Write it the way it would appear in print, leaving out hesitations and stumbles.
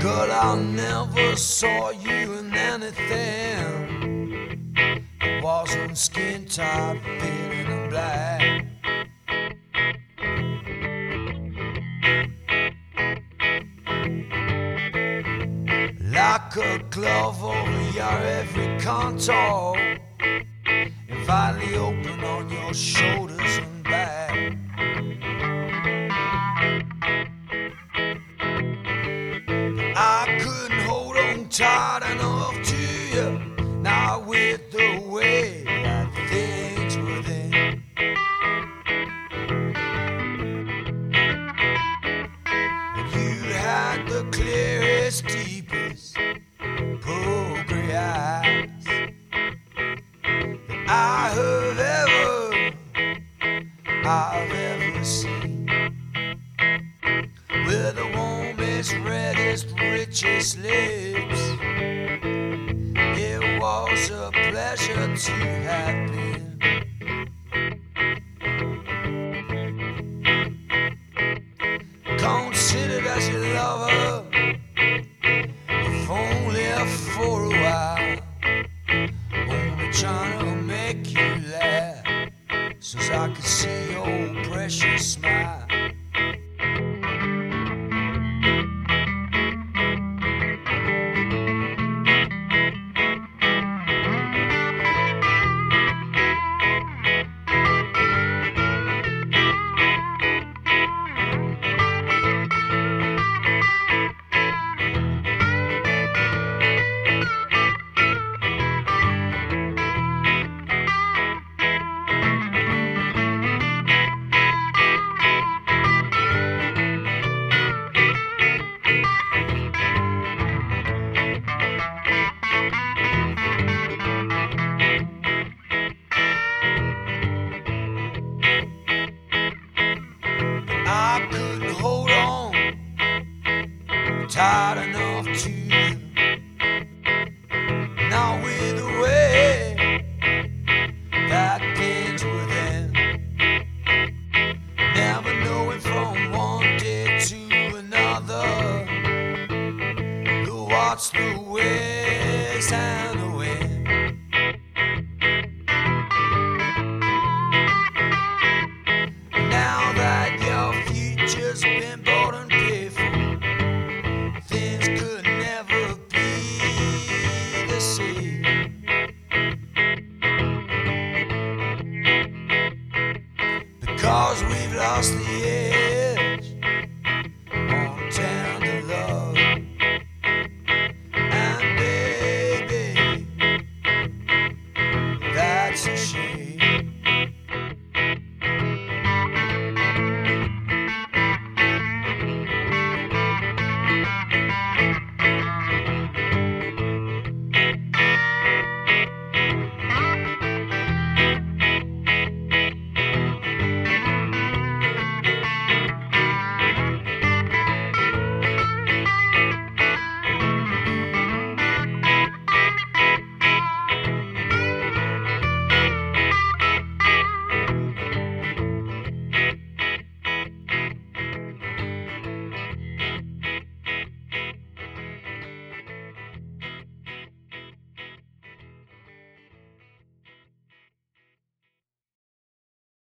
Girl, I never saw you in anything that wasn't skin tight, fitting and black. Like a glove over your every contour, and vitally open on your shoulders and back. I couldn't hold on tight enough to you, not with the way that things were then. You had the clearest, deepest poker eyes that I've ever seen, with the warmest, reddest, richest lips. It was a pleasure to have been. Considered as your lover, if only for a while. Only trying to make you laugh, so I could see your precious smile. I couldn't hold on tight enough to you, not with the way that things were then. Never knowing from one day to another what's the ways and the winds.